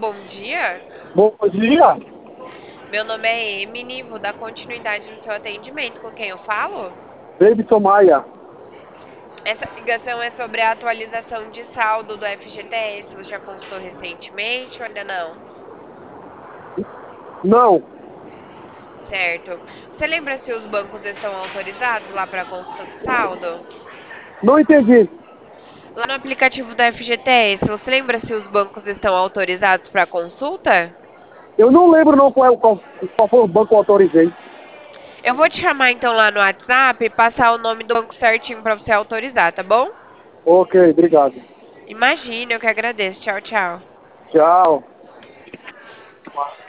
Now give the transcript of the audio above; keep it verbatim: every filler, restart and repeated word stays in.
bom dia. Bom dia, Meu nome é Emily, vou dar continuidade no seu atendimento. Com quem eu falo? Davidson Maia. Essa ligação é sobre a atualização de saldo do F G T S. Você já consultou recentemente ou ainda não? Não, Certo. Você lembra se os bancos estão autorizados lá para consulta do saldo? não entendi. Lá no aplicativo do F G T S, você lembra se os bancos estão autorizados para consulta? Eu não lembro não qual, é o- qual, qual foi o banco que eu autorizei. Eu vou te chamar então lá no WhatsApp e passar o nome do banco certinho para você autorizar, tá bom? Ok, obrigado. Imagina, eu que agradeço. Tchau, tchau. Tchau.